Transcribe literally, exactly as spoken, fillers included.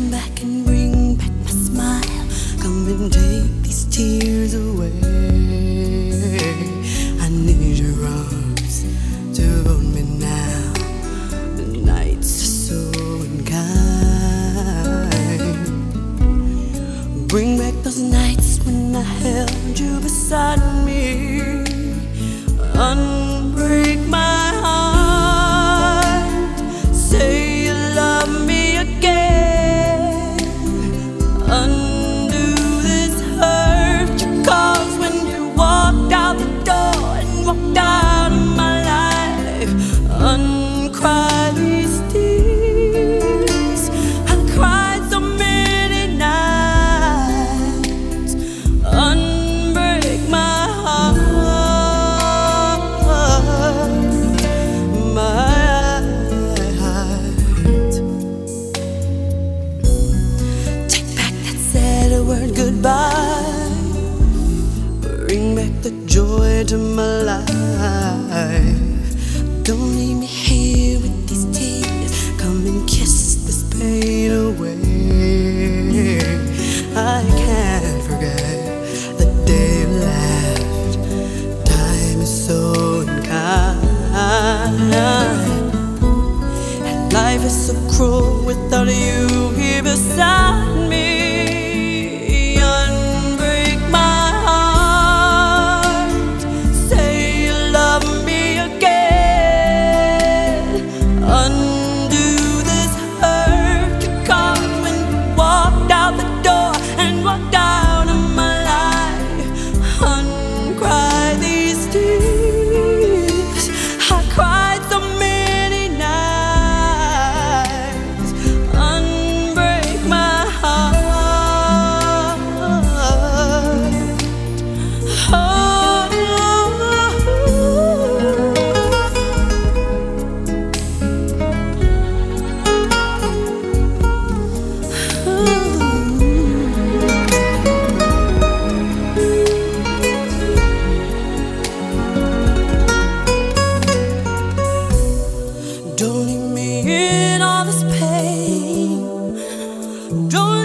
come back and bring back my smile. Come and take these tears away. I need your arms to hold me now. The nights are so unkind. Bring back those nights when I held you beside me. Unbreak my heart. Say you love me again. Undo this hurt you caused when you walked out the door and walked out of my life. Uncry these tears. I cried so many nights. Unbreak my heart. Word goodbye. Bring back the joy to my life. Don't leave me here with these tears. Come and kiss this pain away. I can't forget the day you left. Time is so unkind, and life is so cruel without you here beside me. Don't leave me in all this pain. Don't